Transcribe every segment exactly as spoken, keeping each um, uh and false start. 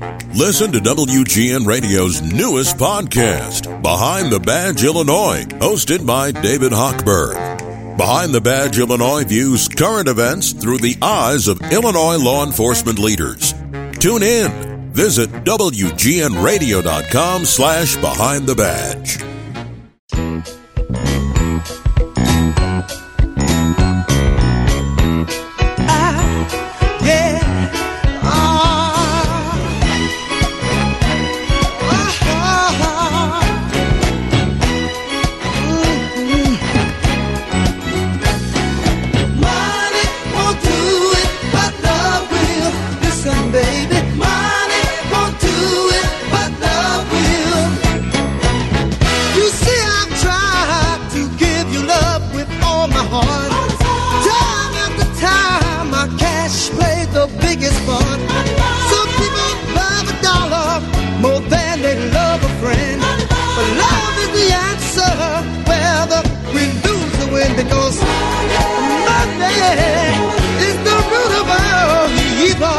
Listen to W G N Radio's newest podcast, Behind the Badge Illinois, hosted by David Hochberg. Behind the Badge Illinois views current events through the eyes of Illinois law enforcement leaders. Tune in. Visit W G N radio dot com slash behind the badge. Because money is the root of all evil.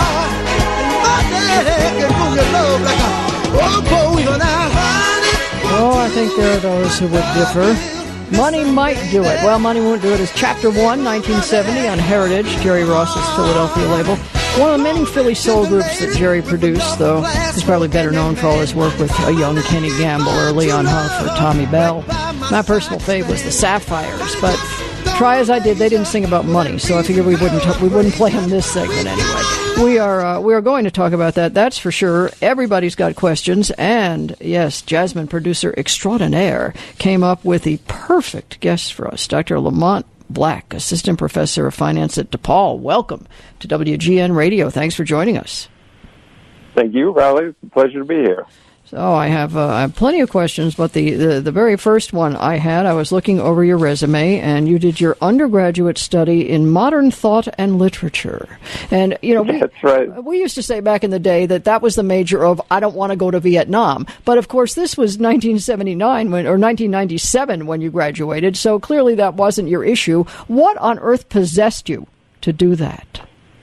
Money can move your love like a oh boy on our honey. Oh, I think there are those who would differ. Money might do it. Well, Money Won't Do It is Chapter one, nineteen seventy, on Heritage, Jerry Ross's Philadelphia label. One of the many Philly soul groups that Jerry produced, though he's probably better known for all his work with a young Kenny Gamble or Leon Huff or Tommy Bell. My personal fave was the Sapphires, but try as I did, they didn't sing about money, so I figured we wouldn't t- we wouldn't play them this segment anyway. We are uh, we are going to talk about that, that's for sure. Everybody's got questions, and yes, Jasmine producer extraordinaire came up with the perfect guest for us, Doctor Lamont Black, assistant professor of finance at DePaul. Welcome to W G N Radio. Thanks for joining us. Thank you, Riley. It's a pleasure to be here. So I have, uh, I have plenty of questions, but the, the, the very first one I had, I was looking over your resume, and you did your undergraduate study in modern thought and literature. And, you know, we, that's right. We used to say back in the day that that was the major of, I don't want to go to Vietnam. But, of course, this was nineteen seventy-nine when, or nineteen ninety-seven when you graduated, so clearly that wasn't your issue. What on earth possessed you to do that?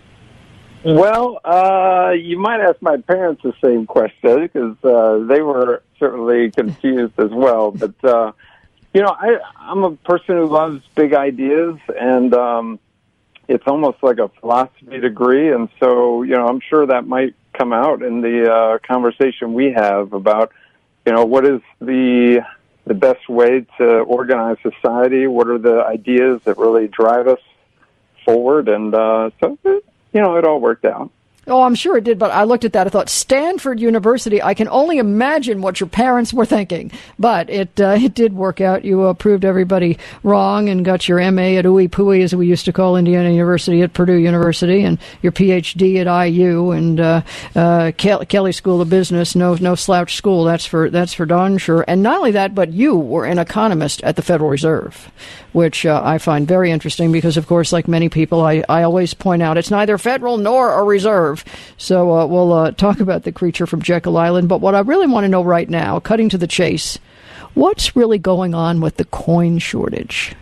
Well, uh, you might ask my parents the same question, because uh, they were certainly confused as well. But, uh, you know, I, I'm a person who loves big ideas, and um, it's almost like a philosophy degree. And so, you know, I'm sure that might come out in the uh, conversation we have about, you know, what is the the best way to organize society? What are the ideas that really drive us forward? And uh, so... You know, it all worked out. Oh, I'm sure it did, but I looked at that. I thought, Stanford University, I can only imagine what your parents were thinking. But it uh, it did work out. You uh, proved everybody wrong and got your M A at Ooey Pooey, as we used to call Indiana University, at Purdue University, and your P H D at I U and uh, uh, Ke- Kelley School of Business. No no slouch school, that's for that's for darn sure. And not only that, but you were an economist at the Federal Reserve, which uh, I find very interesting because, of course, like many people, I, I always point out it's neither federal nor a reserve. So uh, we'll uh, talk about the creature from Jekyll Island. But what I really want to know right now, cutting to the chase, what's really going on with the coin shortage?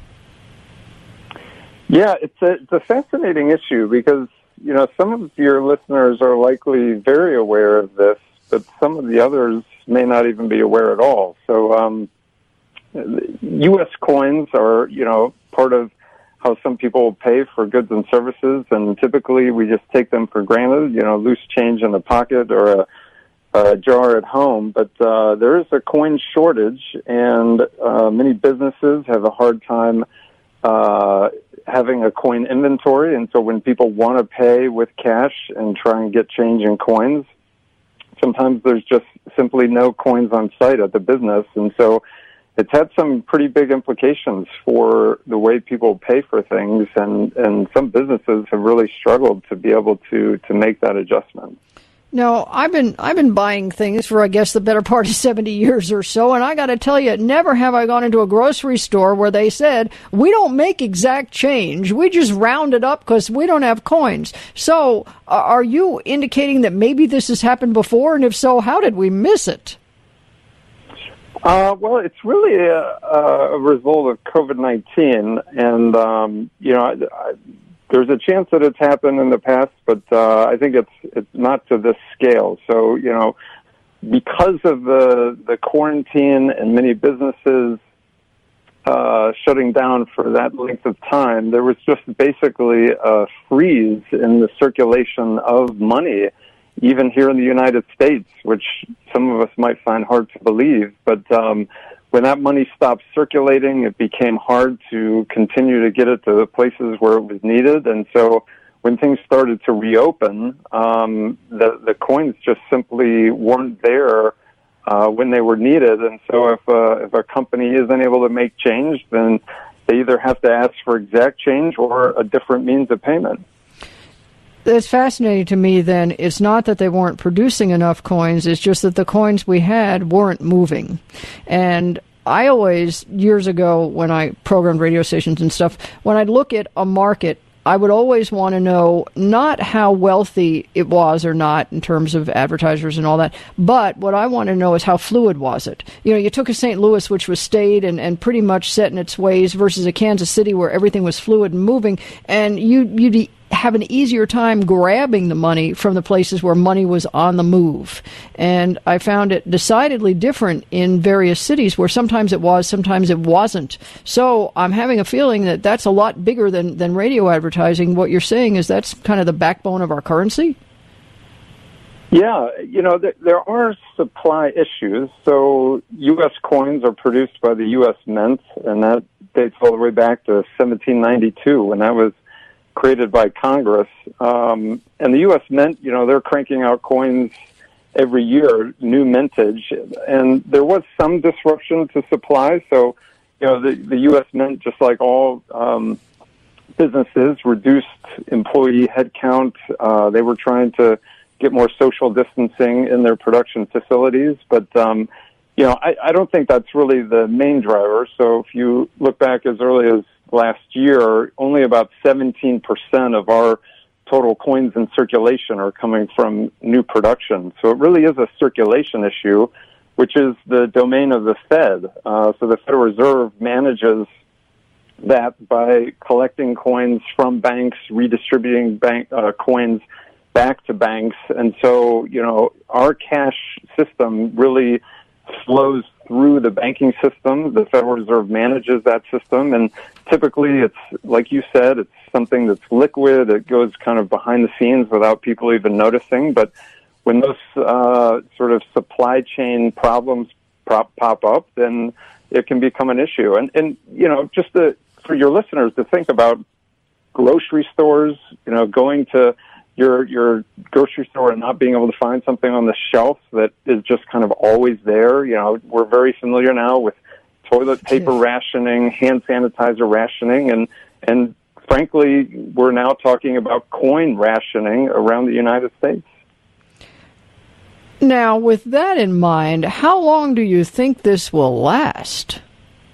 Yeah, it's a, it's a fascinating issue because, you know, some of your listeners are likely very aware of this, but some of the others may not even be aware at all. So um, U S coins are, you know, part of how some people pay for goods and services, and typically we just take them for granted, you know, loose change in the pocket or a, a jar at home. But uh, there is a coin shortage, and uh, many businesses have a hard time uh, having a coin inventory, and so when people want to pay with cash and try and get change in coins, sometimes there's just simply no coins on site at the business, and so it's had some pretty big implications for the way people pay for things, and, and some businesses have really struggled to be able to, to make that adjustment. No, I've been I've been buying things for, I guess, the better part of seventy years or so, and I got to tell you, never have I gone into a grocery store where they said, we don't make exact change, we just round it up because we don't have coins. So uh, are you indicating that maybe this has happened before, and if so, how did we miss it? Uh, well, it's really a, a result of COVID nineteen, and, um, you know, I, I, there's a chance that it's happened in the past, but uh, I think it's it's not to this scale. So, you know, because of the the quarantine and many businesses uh, shutting down for that length of time, there was just basically a freeze in the circulation of money, even here in the United States, which some of us might find hard to believe. But um, when that money stopped circulating, it became hard to continue to get it to the places where it was needed. And so when things started to reopen, um, the, the coins just simply weren't there uh, when they were needed. And so if, uh, if a company isn't able to make change, then they either have to ask for exact change or a different means of payment. It's fascinating to me, then, it's not that they weren't producing enough coins, it's just that the coins we had weren't moving. And I always, years ago, when I programmed radio stations and stuff, when I'd look at a market, I would always want to know not how wealthy it was or not in terms of advertisers and all that, but what I want to know is how fluid was it. You know, you took a Saint Louis, which was staid and, and pretty much set in its ways, versus a Kansas City where everything was fluid and moving, and you, you'd have an easier time grabbing the money from the places where money was on the move. And I found it decidedly different in various cities where sometimes it was, sometimes it wasn't. So I'm having a feeling that that's a lot bigger than, than radio advertising. What you're saying is that's kind of the backbone of our currency? Yeah, you know, th- there are supply issues. So U S coins are produced by the U S Mint, and that dates all the way back to seventeen ninety-two when that was created by Congress. Um, and the U S Mint, you know, they're cranking out coins every year, new mintage. And there was some disruption to supply. So, you know, the, the U S Mint, just like all um, businesses, reduced employee headcount. Uh, they were trying to get more social distancing in their production facilities. But, um, you know, I, I don't think that's really the main driver. So if you look back as early as last year, only about seventeen percent of our total coins in circulation are coming from new production. So it really is a circulation issue, which is the domain of the Fed. Uh, so the Federal Reserve manages that by collecting coins from banks, redistributing bank uh, coins back to banks. And so, you know, our cash system really flows through the banking system. The Federal Reserve manages that system, and typically it's, like you said, it's something that's liquid. It goes kind of behind the scenes without people even noticing. But when those uh, sort of supply chain problems pop, pop up, then it can become an issue. And, and you know, just to, for your listeners to think about grocery stores, you know, going to your your grocery store and not being able to find something on the shelf that is just kind of always there. You know, we're very familiar now with toilet paper rationing, hand sanitizer rationing, and and frankly, we're now talking about coin rationing around the United States. Now, with that in mind, how long do you think this will last?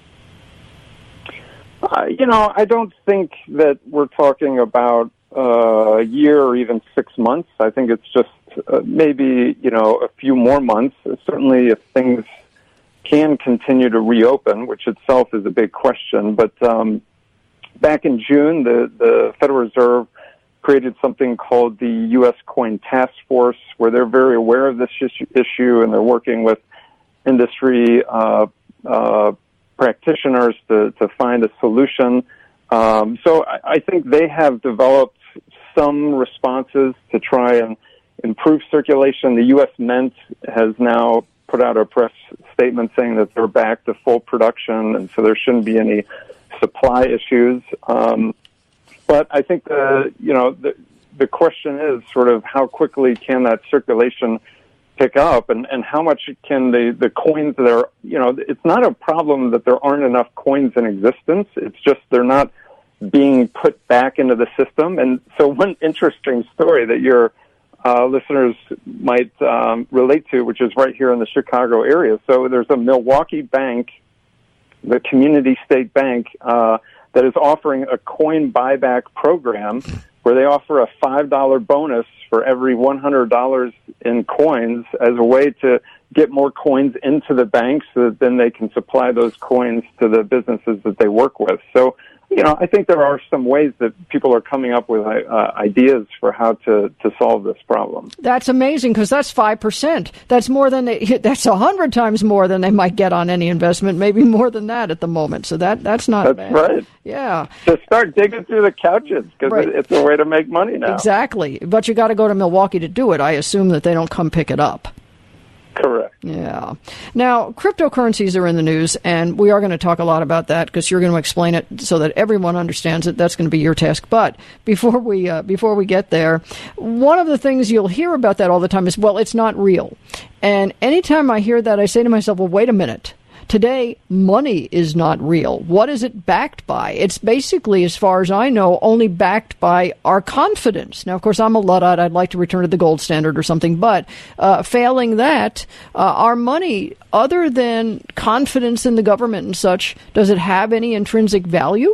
Uh, you know, I don't think that we're talking about uh, a year or even six months. I think it's just uh, maybe, you know, a few more months. Certainly if things can continue to reopen, which itself is a big question. But um, back in June, the, the Federal Reserve created something called the U S Coin Task Force, where they're very aware of this issue, and they're working with industry uh, uh, practitioners to, to find a solution. Um, so I, I think they have developed some responses to try and improve circulation. The U S Mint has now put out a press statement saying that they're back to full production, and so there shouldn't be any supply issues. Um, but I think the you know the the question is sort of how quickly can that circulation pick up, and, and how much can the, the coins that are, you know, it's not a problem that there aren't enough coins in existence. It's just they're not being put back into the system. And so one interesting story that your uh, listeners might um, relate to, which is right here in the Chicago area. So there's a Milwaukee bank, the Community State Bank, uh, that is offering a coin buyback program where they offer a five dollar bonus for every one hundred dollars in coins as a way to get more coins into the bank so that then they can supply those coins to the businesses that they work with. So you know, I think there are some ways that people are coming up with uh, ideas for how to, to solve this problem. That's amazing, because that's five percent. That's more than they, that's a hundred times more than they might get on any investment, maybe more than that at the moment. So that, that's not that's bad. Right. Yeah. Just start digging through the couches, because right. it, it's a way to make money now. Exactly. But you got to go to Milwaukee to do it. I assume that they don't come pick it up. Correct. Yeah. Now, cryptocurrencies are in the news, and we are going to talk a lot about that because you're going to explain it so that everyone understands it. That's going to be your task. But before we uh, before we get there, one of the things you'll hear about that all the time is, well, it's not real. And anytime I hear that, I say to myself, well, wait a minute. Today, money is not real. What is it backed by? It's basically, as far as I know, only backed by our confidence. Now, of course, I'm a Luddite. I'd like to return to the gold standard or something. But uh, failing that, uh, our money, other than confidence in the government and such, does it have any intrinsic value?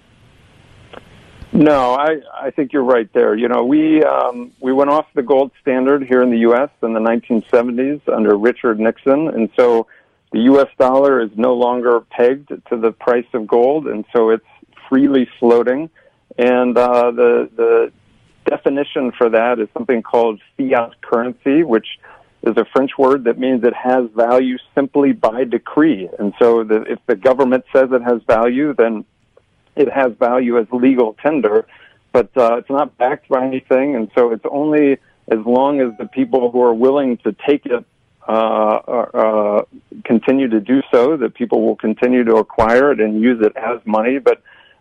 No, I, I think you're right there. You know, we um, we went off the gold standard here in the U S in the nineteen seventies under Richard Nixon, and so the U S dollar is no longer pegged to the price of gold, and so it's freely floating. And uh, the the definition for that is something called fiat currency, which is a French word that means it has value simply by decree. And so the, if the government says it has value, then it has value as legal tender, but uh, it's not backed by anything. And so it's only as long as the people who are willing to take it Uh, uh, continue to do so, that people will continue to acquire it and use it as money. But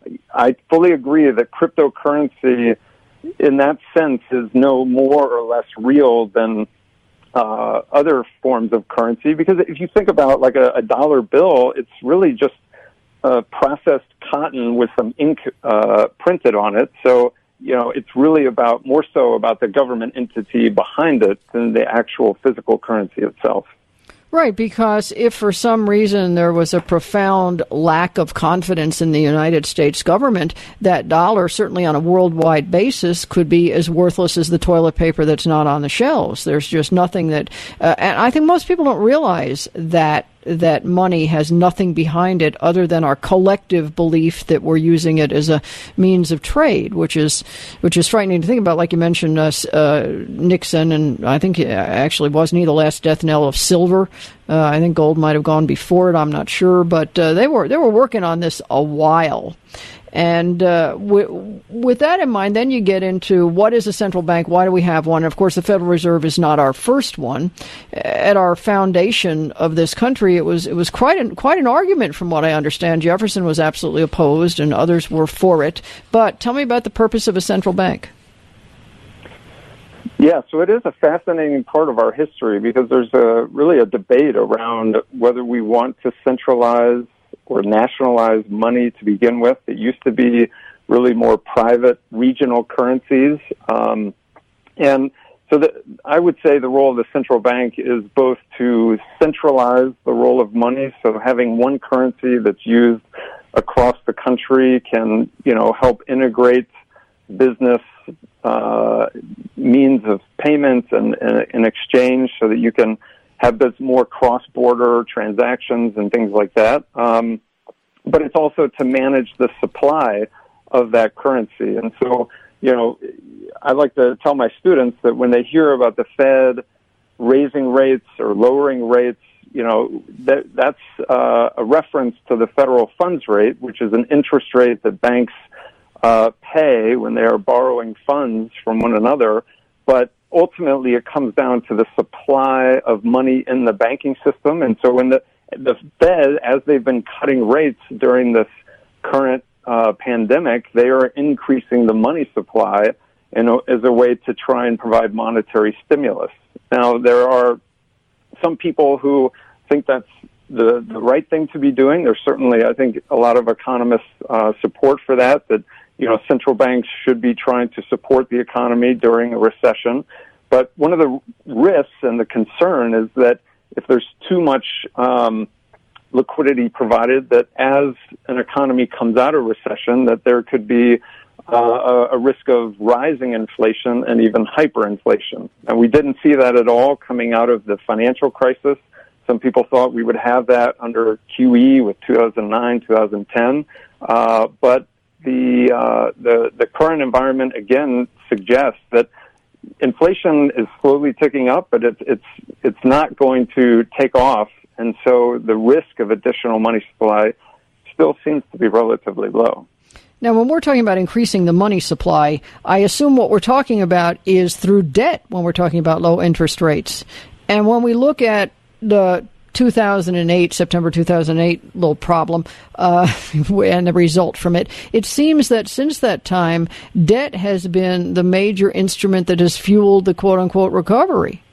I fully agree that cryptocurrency, in that sense, is no more or less real than uh, other forms of currency. Because if you think about like a, a dollar bill, it's really just uh, processed cotton with some ink uh, printed on it. So you know, it's really about, more so about the government entity behind it than the actual physical currency itself. Right, because if for some reason there was a profound lack of confidence in the United States government, that dollar, certainly on a worldwide basis, could be as worthless as the toilet paper that's not on the shelves. There's just nothing that, uh, and I think most people don't realize that that money has nothing behind it other than our collective belief that we're using it as a means of trade, which is which is frightening to think about. Like you mentioned, uh, uh, Nixon, and I think actually wasn't he the last death knell of silver? Uh, I think gold might have gone before it. I'm not sure, but uh, they were they were working on this a while. And uh, w- with that in mind, then you get into what is a central bank? Why do we have one? And of course, the Federal Reserve is not our first one. At our foundation of this country, it was it was quite an, quite an argument, from what I understand. Jefferson was absolutely opposed, and others were for it. But tell me about the purpose of a central bank. Yeah, so it is a fascinating part of our history, because there's a really a debate around whether we want to centralize or nationalize money to begin with. It used to be really more private regional currencies. Um, and so the, I would say the role of the central bank is both to centralize the role of money, so having one currency that's used across the country can, you know, help integrate business uh, means of payments and, and, and exchange, so that you can have this more cross-border transactions and things like that. Um, but it's also to manage the supply of that currency. And so, you know, I like to tell my students that when they hear about the Fed raising rates or lowering rates, you know, that that's uh, a reference to the federal funds rate, which is an interest rate that banks uh, pay when they are borrowing funds from one another. But ultimately, it comes down to the supply of money in the banking system. And so when the, the Fed, as they've been cutting rates during this current uh, pandemic, they are increasing the money supply in a, as a way to try and provide monetary stimulus. Now, there are some people who think that's the, the right thing to be doing. There's certainly, I think, a lot of economists uh, support for that, that you know, central banks should be trying to support the economy during a recession. But one of the risks and the concern is that if there's too much um, liquidity provided, that as an economy comes out of recession, that there could be uh, a, a risk of rising inflation and even hyperinflation. And we didn't see that at all coming out of the financial crisis. Some people thought we would have that under Q E with two thousand nine, two thousand ten. Uh, but the uh, the the current environment again suggests that inflation is slowly ticking up, but it's it's it's not going to take off, and so the risk of additional money supply still seems to be relatively low. Now, when we're talking about increasing the money supply, I assume what we're talking about is through debt when we're talking about low interest rates. And when we look at the two thousand eight, September two thousand eight little problem uh, and the result from it, it seems that since that time, debt has been the major instrument that has fueled the quote-unquote recovery.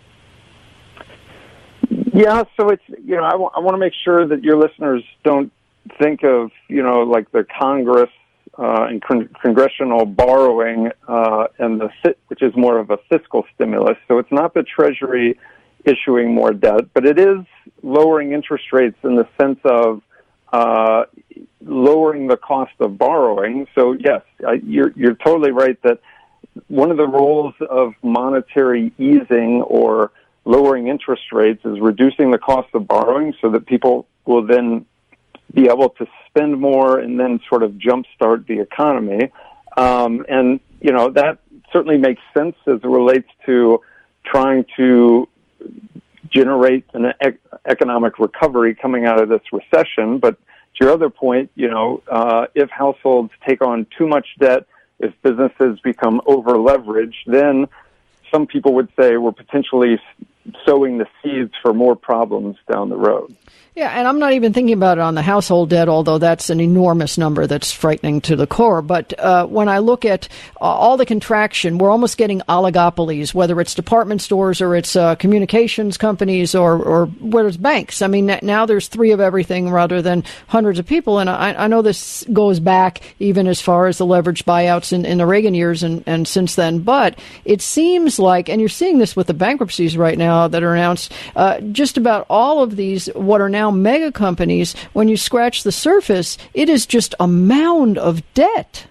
Yeah, so it's, you know, I, w- I want to make sure that your listeners don't think of, you know, like the Congress uh, and con- congressional borrowing uh, and the fi- which is more of a fiscal stimulus. So it's not the Treasury issuing more debt, but it is lowering interest rates in the sense of uh, lowering the cost of borrowing. So yes, I, you're you're totally right that one of the roles of monetary easing or lowering interest rates is reducing the cost of borrowing so that people will then be able to spend more and then sort of jumpstart the economy. Um, and, you know, that certainly makes sense as it relates to trying to generate an ec- economic recovery coming out of this recession. But to your other point, you know, uh, if households take on too much debt, if businesses become over-leveraged, then some people would say we're potentially sowing the seeds for more problems down the road. Yeah, and I'm not even thinking about it on the household debt, although that's an enormous number that's frightening to the core. But uh, when I look at uh, all the contraction, we're almost getting oligopolies, whether it's department stores or it's uh, communications companies or, or whether it's banks. I mean, now there's three of everything rather than hundreds of people. And I, I know this goes back even as far as the leveraged buyouts in, in the Reagan years and, and since then. But it seems like, and you're seeing this with the bankruptcies right now that are announced, uh, just about all of these, what are now mega companies, when you scratch the surface, it is just a mound of debt.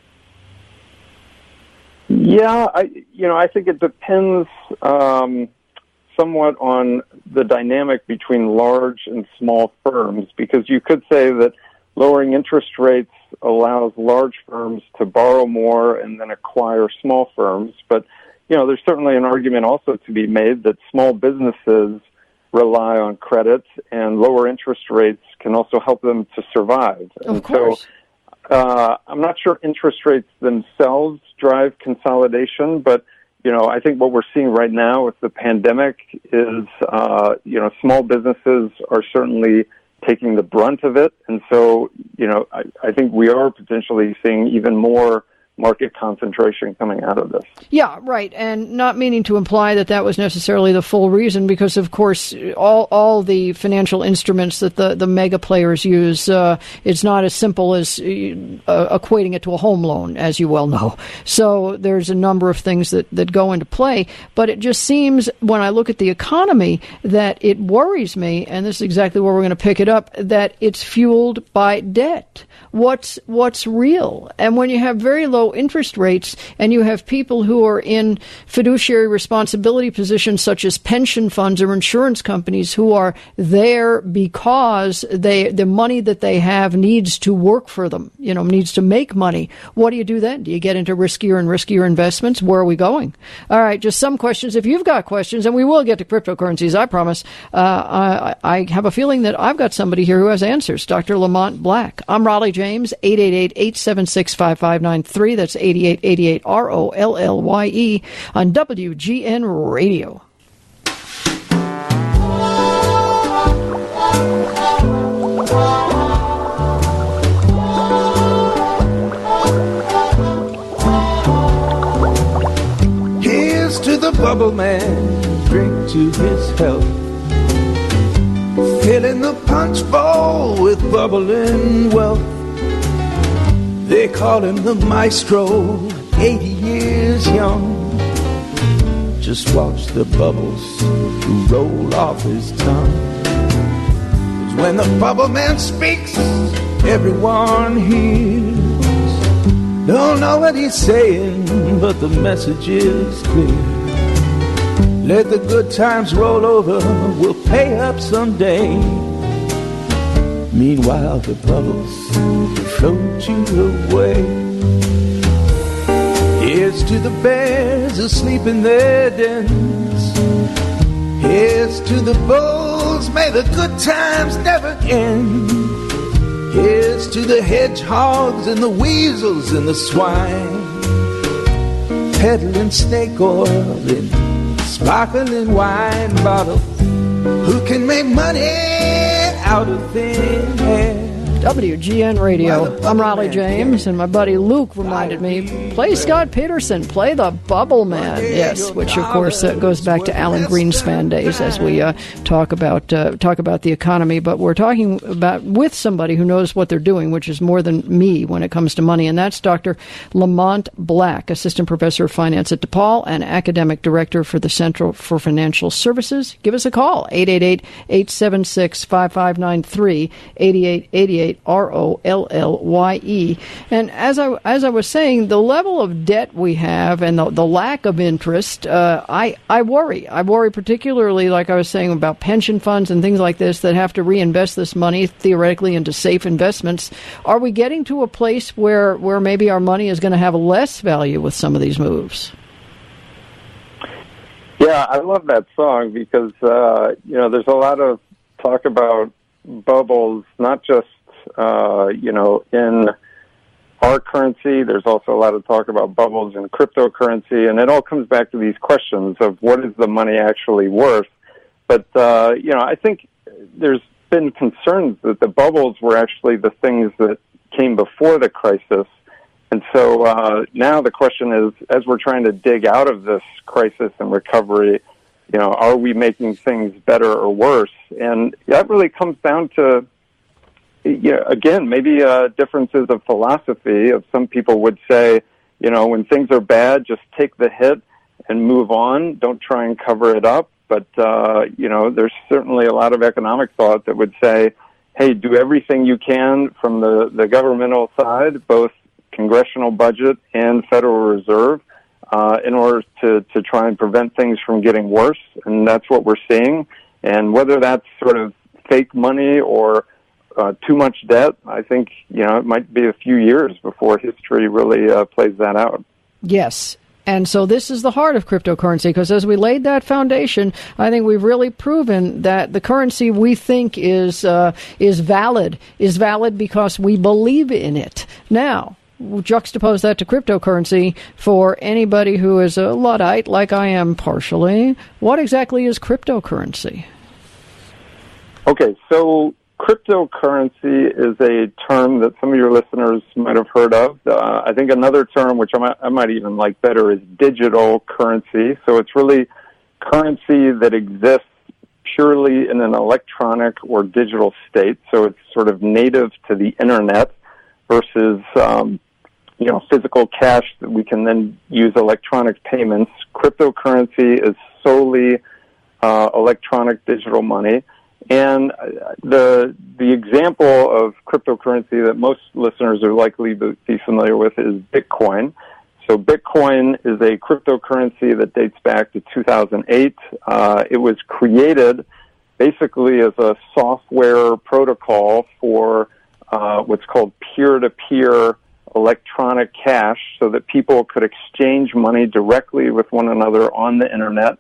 Yeah, I, you know, I think it depends um, somewhat on the dynamic between large and small firms, because you could say that lowering interest rates allows large firms to borrow more and then acquire small firms. But, you know, there's certainly an argument also to be made that small businesses rely on credit, and lower interest rates can also help them to survive. Of and course. So uh, I'm not sure interest rates themselves drive consolidation, but, you know, I think what we're seeing right now with the pandemic is, uh, you know, small businesses are certainly taking the brunt of it. And so, you know, I, I think we are potentially seeing even more market concentration coming out of this. Yeah, right. And not meaning to imply that that was necessarily the full reason, because, of course, all all the financial instruments that the, the mega players use, uh, it's not as simple as uh, equating it to a home loan, as you well know. So there's a number of things that, that go into play. But it just seems, when I look at the economy, that it worries me, and this is exactly where we're going to pick it up, that it's fueled by debt. What's what's real? And when you have very low interest rates and you have people who are in fiduciary responsibility positions such as pension funds or insurance companies who are there because they the money that they have needs to work for them, you know, needs to make money. What do you do then? Do you get into riskier and riskier investments? Where are we going? All right, just some questions. If you've got questions, and we will get to cryptocurrencies, I promise, uh, I, I have a feeling that I've got somebody here who has answers. Doctor Lamont Black. I'm Raleigh James, eight eight eight, eight seven six, five five nine three. That's eighty-eight eighty-eight R O L L Y E on W G N Radio. Here's to the bubble man, drink to his health. Filling the punch bowl with bubbling wealth. They call him the maestro, eighty years young. Just watch the bubbles roll off his tongue. 'Cause when the bubble man speaks, everyone hears. Don't know what he's saying, but the message is clear. Let the good times roll over, we'll pay up someday. Meanwhile, the bubbles float you away. Here's to the bears asleep in their dens. Here's to the bulls, may the good times never end. Here's to the hedgehogs and the weasels and the swine, peddling snake oil in sparkling wine bottles. Who can make money out of thin air? W G N Radio. I'm Raleigh James, and my buddy Luke reminded me, play Scott Peterson, play the Bubble Man. Yes, which of course uh, goes back to Alan Greenspan days as we uh, talk about uh, talk about the economy. But we're talking about with somebody who knows what they're doing, which is more than me when it comes to money, and that's Doctor Lamont Black, Assistant Professor of Finance at DePaul and Academic Director for the Center for Financial Services. Give us a call, eight eight eight, eight seven six, five five nine three, eight eight eight eight. R O L L Y E. And as I as I was saying, the level of debt we have and the, the lack of interest, uh, I, I worry. I worry particularly, like I was saying, about pension funds and things like this that have to reinvest this money theoretically into safe investments. Are we getting to a place where, where maybe our money is going to have less value with some of these moves? Yeah, I love that song because, uh, you know, there's a lot of talk about bubbles, not just Uh, you know, in our currency. There's also a lot of talk about bubbles in cryptocurrency, and it all comes back to these questions of what is the money actually worth. But, uh, you know, I think there's been concerns that the bubbles were actually the things that came before the crisis. And so uh, now the question is, as we're trying to dig out of this crisis and recovery, you know, are we making things better or worse? And that really comes down to, you know, again, maybe uh, differences of philosophy. Of some people would say, you know, when things are bad, just take the hit and move on. Don't try and cover it up. But, uh, you know, there's certainly a lot of economic thought that would say, hey, do everything you can from the, the governmental side, both congressional budget and Federal Reserve, uh, in order to, to try and prevent things from getting worse. And that's what we're seeing. And whether that's sort of fake money or Uh, too much debt, I think, you know, it might be a few years before history really uh, plays that out. Yes. And so this is the heart of cryptocurrency, because as we laid that foundation, I think we've really proven that the currency we think is uh, is valid, is valid because we believe in it. Now, juxtapose that to cryptocurrency for anybody who is a Luddite, like I am partially. What exactly is cryptocurrency? Okay, so cryptocurrency is a term that some of your listeners might have heard of. Uh, I think another term, which I might, I might even like better, is digital currency. So it's really currency that exists purely in an electronic or digital state. So it's sort of native to the internet versus, um, you know, physical cash that we can then use electronic payments. Cryptocurrency is solely uh, electronic digital money. And the the example of cryptocurrency that most listeners are likely to be familiar with is Bitcoin. So Bitcoin is a cryptocurrency that dates back to two thousand eight. Uh, it was created basically as a software protocol for uh, what's called peer-to-peer electronic cash, so that people could exchange money directly with one another on the internet.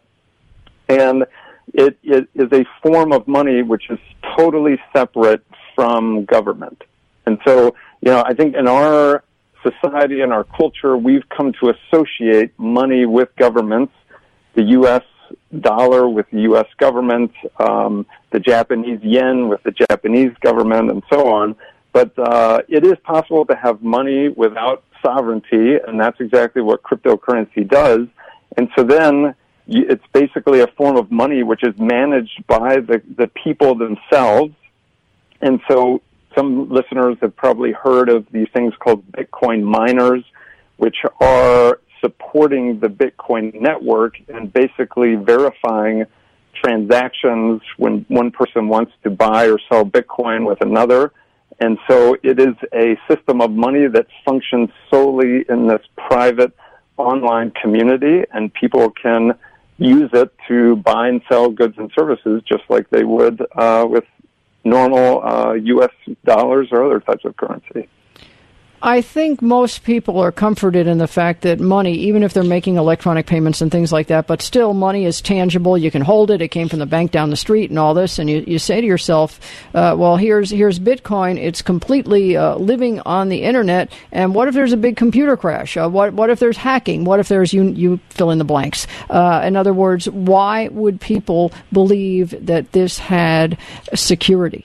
And It, it is a form of money which is totally separate from government. And so, you know, I think in our society and our culture, we've come to associate money with governments, the U S dollar with the U S government, um, the Japanese yen with the Japanese government, and so on. But uh, it is possible to have money without sovereignty, and that's exactly what cryptocurrency does. And so then it's basically a form of money which is managed by the, the people themselves. And so some listeners have probably heard of these things called Bitcoin miners, which are supporting the Bitcoin network and basically verifying transactions when one person wants to buy or sell Bitcoin with another. And so it is a system of money that functions solely in this private online community, and people can use it to buy and sell goods and services just like they would uh, with normal uh, U S dollars or other types of currency. I think most people are comforted in the fact that money, even if they're making electronic payments and things like that, but still money is tangible. You can hold it. It came from the bank down the street and all this. And you, you say to yourself, uh, well, here's here's Bitcoin. It's completely uh, living on the Internet. And what if there's a big computer crash? Uh, what what if there's hacking? What if there's, you, you fill in the blanks? Uh, in other words, why would people believe that this had security?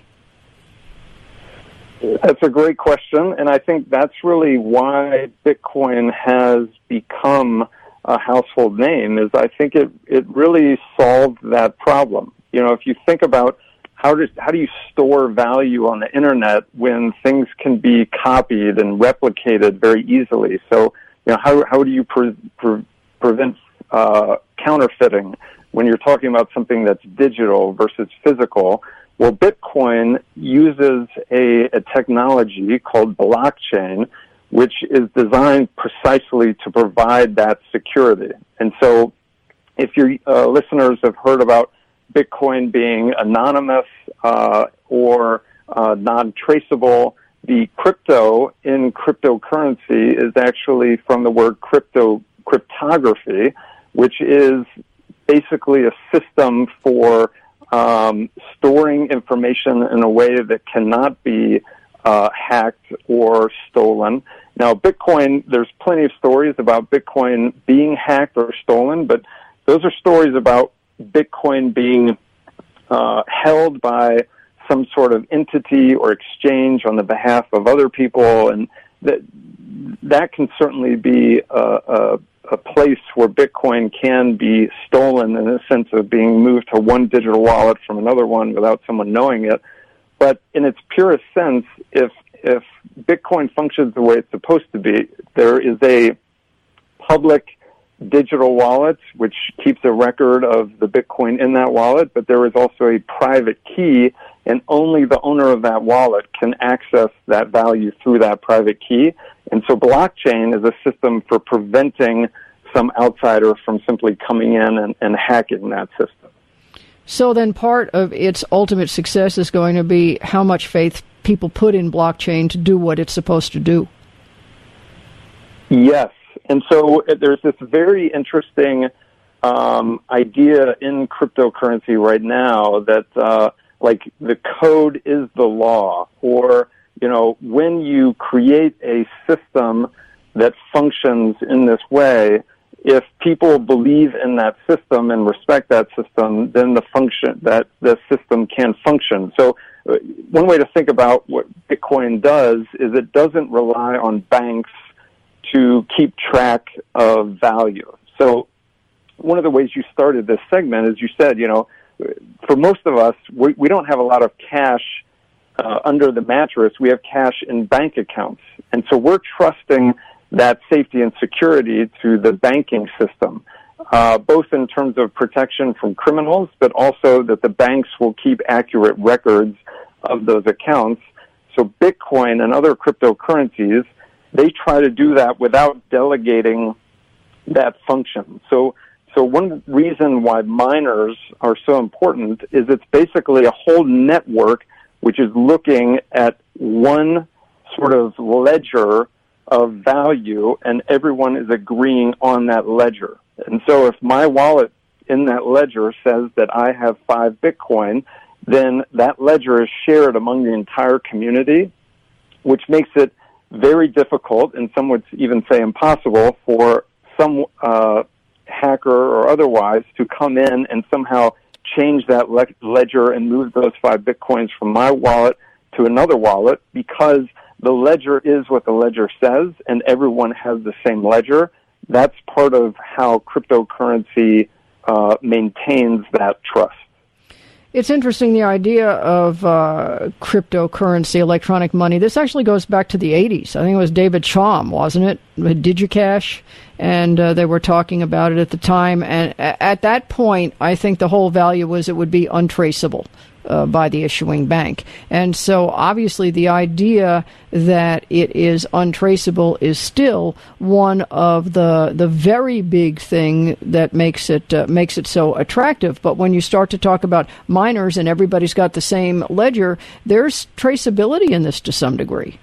That's a great question, and I think that's really why Bitcoin has become a household name, is I think it, it really solved that problem. You know, if you think about how does, how do you store value on the Internet when things can be copied and replicated very easily? So, you know, how, how do you pre- pre- prevent uh, counterfeiting when you're talking about something that's digital versus physical? Well, Bitcoin uses a, a technology called blockchain, which is designed precisely to provide that security. And so if your uh, listeners have heard about Bitcoin being anonymous uh, or uh, non-traceable, the crypto in cryptocurrency is actually from the word crypto cryptography, which is basically a system for Um, storing information in a way that cannot be uh, hacked or stolen. Now, Bitcoin, there's plenty of stories about Bitcoin being hacked or stolen, but those are stories about Bitcoin being uh, held by some sort of entity or exchange on the behalf of other people, and that that can certainly be a, a a place where Bitcoin can be stolen in the sense of being moved to one digital wallet from another one without someone knowing it. But in its purest sense, if if Bitcoin functions the way it's supposed to be, there is a public digital wallet which keeps a record of the Bitcoin in that wallet, but there is also a private key, and only the owner of that wallet can access that value through that private key. And so blockchain is a system for preventing some outsider from simply coming in and, and hacking that system. So then part of its ultimate success is going to be how much faith people put in blockchain to do what it's supposed to do. Yes. And so there's this very interesting um, idea in cryptocurrency right now that, uh, like, the code is the law, or, you know, when you create a system that functions in this way, if people believe in that system and respect that system, then the function that the system can function. So uh, one way to think about what Bitcoin does is it doesn't rely on banks to keep track of value. So one of the ways you started this segment is you said, you know, for most of us, we, we don't have a lot of cash uh, under the mattress. We have cash in bank accounts. And so we're trusting that safety and security to the banking system, uh, both in terms of protection from criminals, but also that the banks will keep accurate records of those accounts. So Bitcoin and other cryptocurrencies, they try to do that without delegating that function. So, so one reason why miners are so important is it's basically a whole network which is looking at one sort of ledger of value, and everyone is agreeing on that ledger. And so if my wallet in that ledger says that I have five Bitcoin, then that ledger is shared among the entire community, which makes it very difficult, and some would even say impossible, for some uh, hacker or otherwise to come in and somehow change that le- ledger and move those five Bitcoins from my wallet to another wallet, because the ledger is what the ledger says, and everyone has the same ledger. That's part of how cryptocurrency uh, maintains that trust. It's interesting, the idea of uh, cryptocurrency, electronic money. This actually goes back to the eighties. I think it was David Chaum, wasn't it? With DigiCash, and uh, they were talking about it at the time. And at that point, I think the whole value was it would be untraceable. uh, by the issuing bank. And so obviously the idea that it is untraceable is still one of the the very big thing that makes it uh, makes it so attractive. But when you start to talk about miners and everybody's got the same ledger, there's traceability in this to some degree.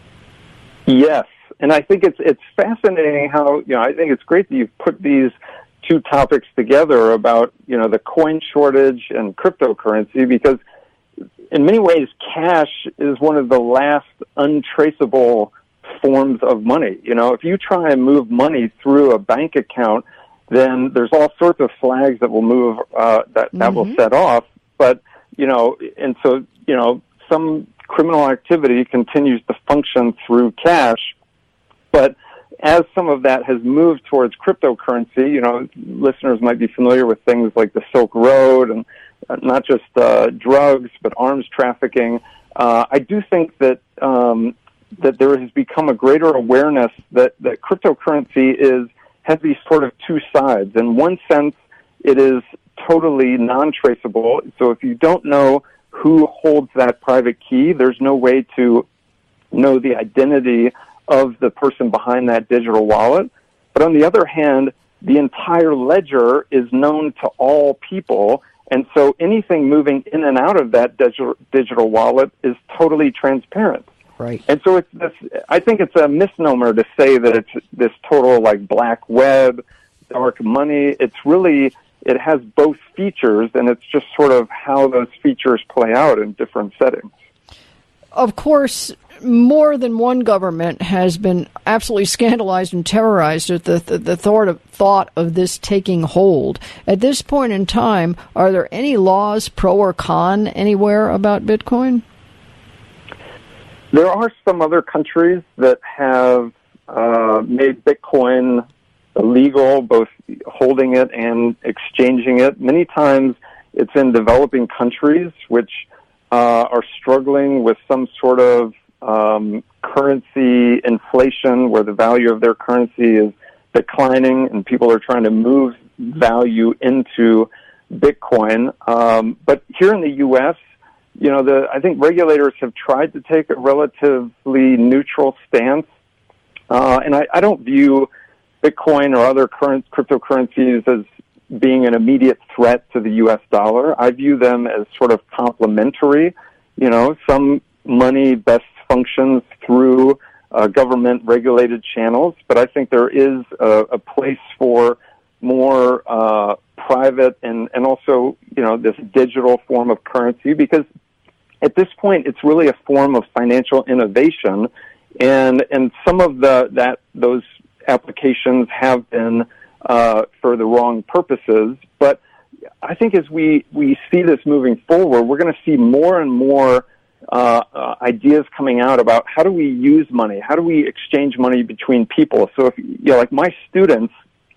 Yes, and I think it's it's fascinating how, you know, I think it's great that you've put these two topics together about, you know, the coin shortage and cryptocurrency, because in many ways cash is one of the last untraceable forms of money. You know, if you try and move money through a bank account, then there's all sorts of flags that will move, uh, that, that mm-hmm. will set off. But, you know, and so, you know, some criminal activity continues to function through cash, but as some of that has moved towards cryptocurrency, you know, listeners might be familiar with things like the Silk Road and not just uh, drugs, but arms trafficking. Uh, I do think that um, that there has become a greater awareness that, that cryptocurrency is has these sort of two sides. In one sense, it is totally non-traceable. So if you don't know who holds that private key, there's no way to know the identity of the person behind that digital wallet. But on the other hand, the entire ledger is known to all people, and so anything moving in and out of that digital, digital wallet is totally transparent. Right. And so it's this, I think it's a misnomer to say that it's this total like black web, dark money. It's really, it has both features, and it's just sort of how those features play out in different settings. Of course, more than one government has been absolutely scandalized and terrorized at the, the, the thought, of, thought of this taking hold. At this point in time, are there any laws, pro or con, anywhere about Bitcoin? There are some other countries that have uh, made Bitcoin illegal, both holding it and exchanging it. Many times it's in developing countries which uh, are struggling with some sort of um, currency inflation where the value of their currency is declining and people are trying to move value into Bitcoin. Um, but here in the U S, you know, the I think regulators have tried to take a relatively neutral stance. Uh, and I, I don't view Bitcoin or other current cryptocurrencies as being an immediate threat to the U S dollar. I view them as sort of complementary. You know, some money best functions through uh, government-regulated channels, but I think there is a, a place for more uh, private and, and also, you know, this digital form of currency, because at this point it's really a form of financial innovation, and and some of the that those applications have been uh, for the wrong purposes. But I think as we, we see this moving forward, we're going to see more and more uh, uh, ideas coming out about how do we use money, how do we exchange money between people. So if, you know, like my students,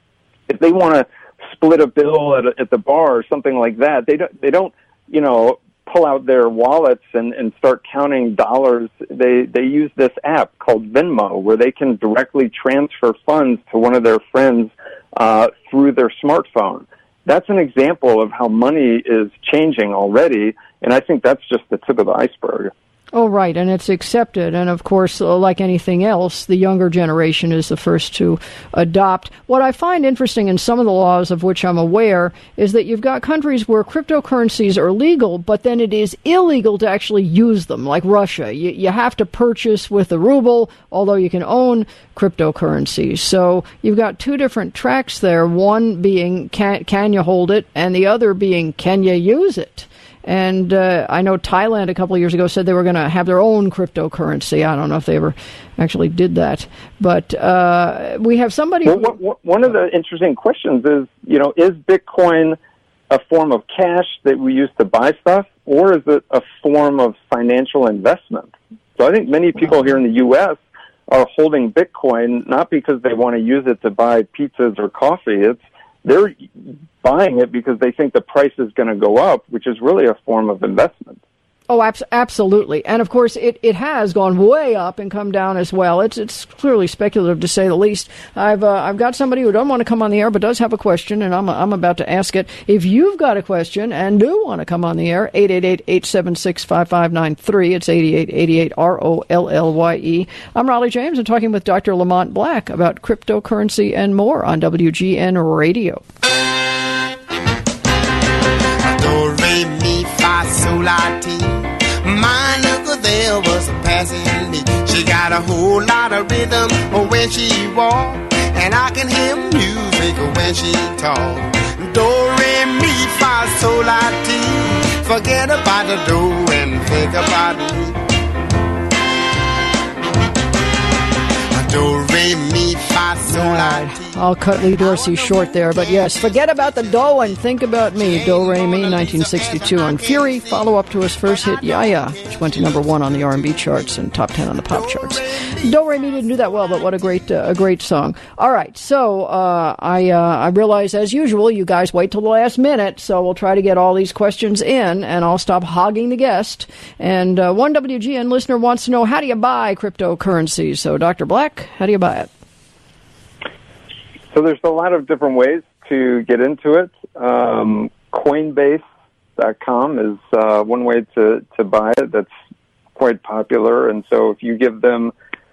if they want to split a bill at, a, at the bar or something like that, they don't, they don't, you know, pull out their wallets and, and start counting dollars. They, they use this app called Venmo where they can directly transfer funds to one of their friends uh, through their smartphone. That's an example of how money is changing already, and I think that's just the tip of the iceberg. Oh, right, and it's accepted. And, of course, like anything else, the younger generation is the first to adopt. What I find interesting in some of the laws of which I'm aware is that you've got countries where cryptocurrencies are legal, but then it is illegal to actually use them, like Russia. You, you have to purchase with the ruble, although you can own cryptocurrencies. So you've got two different tracks there, one being can, can you hold it, and the other being can you use it? And uh, I know Thailand a couple of years ago said they were going to have their own cryptocurrency. I don't know if they ever actually did that. But uh, we have somebody... Well, what, what, one of the interesting questions is, you know, is Bitcoin a form of cash that we use to buy stuff, or is it a form of financial investment? So I think many people here in the U S are holding Bitcoin not because they want to use it to buy pizzas or coffee. It's they're buying it because they think the price is going to go up, which is really a form of investment. Oh, abs- absolutely. And, of course, it, it has gone way up and come down as well. It's it's clearly speculative, to say the least. I've uh, I've got somebody who doesn't want to come on the air but does have a question, and I'm I'm about to ask it. If you've got a question and do want to come on the air, eight eight eight, eight seven six, five five nine three. It's eighty-eight eighty-eight, R O L L Y E. I'm Raleigh James. I'm talking with Doctor Lamont Black about cryptocurrency and more on W G N Radio. Do, re, mi, fa, sol, la, ti. My little there was passing me. She got a whole lot of rhythm when she walk, and I can hear music when she talk. Do, re, mi, fa, sol, la, ti. Forget about the do and think about me. Do, re, mi, fa, sol, la, ti. I'll cut Lee Dorsey short there, but yes, forget about the dough and think about me. Do, Re, Mi, nineteen sixty-two on Fury. Follow up to his first hit, Ya Ya, which went to number one on the R and B charts and top ten on the pop charts. Do, Re, Mi didn't do that well, but what a great uh, a great song. All right, so uh, I uh, I realize, as usual, you guys wait till the last minute, so we'll try to get all these questions in, and I'll stop hogging the guest. And uh, one W G N listener wants to know, how do you buy cryptocurrencies? So, Doctor Black, how do you buy it? So there's a lot of different ways to get into it. Um, Coinbase dot com is uh, one way to, to buy it that's quite popular. And so if you give them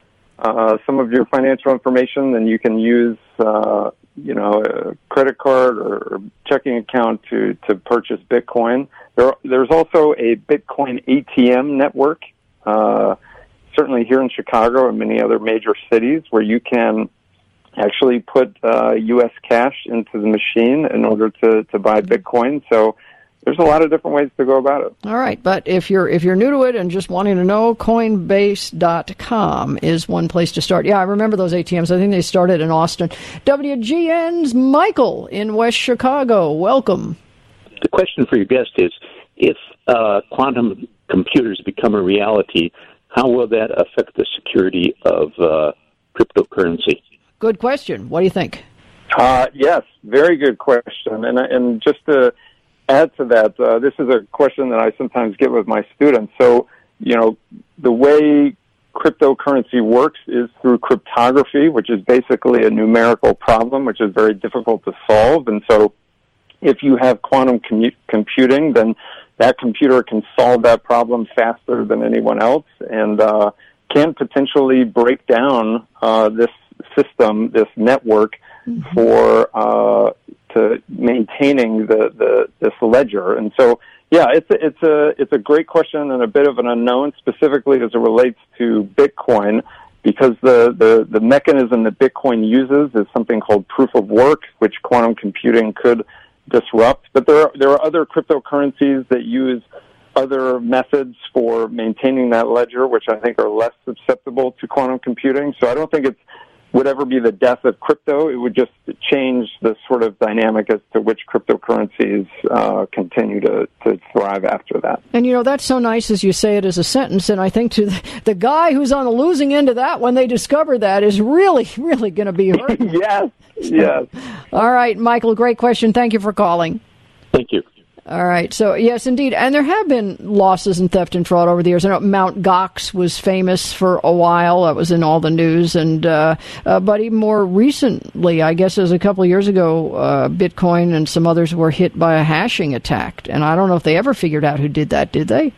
uh, some of your financial information, then you can use, uh, you know, a credit card or checking account to, to purchase Bitcoin. There, there's also a Bitcoin A T M network, uh, certainly here in Chicago and many other major cities, where you can actually put uh, U S cash into the machine in order to, to buy Bitcoin. So there's a lot of different ways to go about it. All right, but if you're if you're new to it and just wanting to know, Coinbase dot com is one place to start. Yeah, I remember those A T Ms. I think they started in Austin. W G N's Michael in West Chicago. Welcome. The question for your guest is, if uh, quantum computers become a reality, how will that affect the security of uh, cryptocurrency? Good question. What do you think? Uh, yes, very good question. And and just to add to that, uh, this is a question that I sometimes get with my students. So, you know, the way cryptocurrency works is through cryptography, which is basically a numerical problem, which is very difficult to solve. And so if you have quantum commu- computing, then that computer can solve that problem faster than anyone else and uh, can potentially break down uh, this system, this network, mm-hmm. for uh, to maintaining the, the this ledger. And so, yeah, it's a, it's a it's a great question and a bit of an unknown, specifically as it relates to Bitcoin, because the, the, the mechanism that Bitcoin uses is something called proof of work, which quantum computing could disrupt. But there are, there are other cryptocurrencies that use other methods for maintaining that ledger, which I think are less susceptible to quantum computing. So I don't think it's would ever be the death of crypto. It would just change the sort of dynamic as to which cryptocurrencies uh, continue to, to thrive after that. And, you know, that's so nice as you say it as a sentence, and I think to the, the guy who's on the losing end of that when they discover that is really, really going to be hurt. Yes, yes. All right, Michael, great question. Thank you for calling. Thank you. All right. So, yes, indeed. And there have been losses and theft and fraud over the years. I know Mount Gox was famous for a while. That was in all the news. And uh, uh, but even more recently, I guess as a couple of years ago, uh, Bitcoin and some others were hit by a hashing attack. And I don't know if they ever figured out who did that, did they?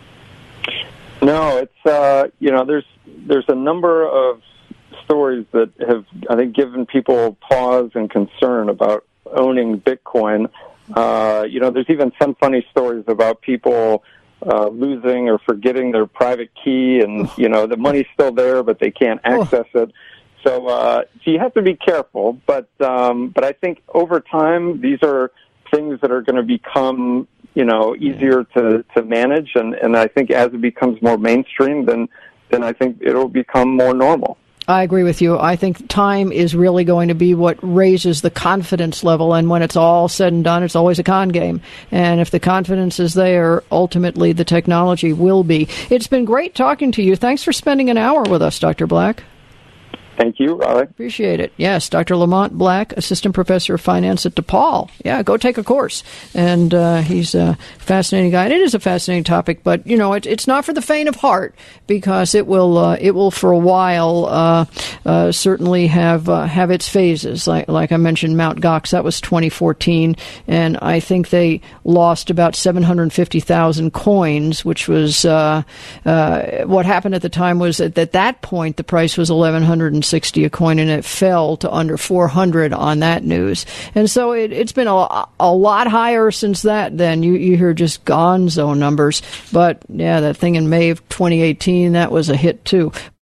No, it's, uh, you know, there's there's a number of stories that have, I think, given people pause and concern about owning Bitcoin. Uh, you know, there's even some funny stories about people uh, losing or forgetting their private key, and, you know, the money's still there, but they can't access it. So, uh, so you have to be careful. But, um, but I think over time, these are things that are going to become, you know, easier to, to manage. And, and I think as it becomes more mainstream, then, then I think it'll become more normal. I agree with you. I think time is really going to be what raises the confidence level, and when it's all said and done, it's always a con game. And if the confidence is there, ultimately the technology will be. It's been great talking to you. Thanks for spending an hour with us, Doctor Black. Thank you, Raleigh. Appreciate it. Yes, Doctor Lamont Black, Assistant Professor of Finance at DePaul. Yeah, go take a course. And uh, he's a fascinating guy. And it is a fascinating topic, but, you know, it, it's not for the faint of heart, because it will, uh, it will for a while uh, uh, certainly have uh, have its phases. Like, like I mentioned, Mount Gox, that was twenty fourteen, and I think they lost about seven hundred fifty thousand coins, which was uh, uh, what happened at the time was that at that point the price was eleven sixty a coin, and it fell to under four hundred on that news. And so it, it's been a, a lot higher since that. Then you, you hear just gonzo numbers. But yeah, that thing in May of twenty eighteen, that was a hit too.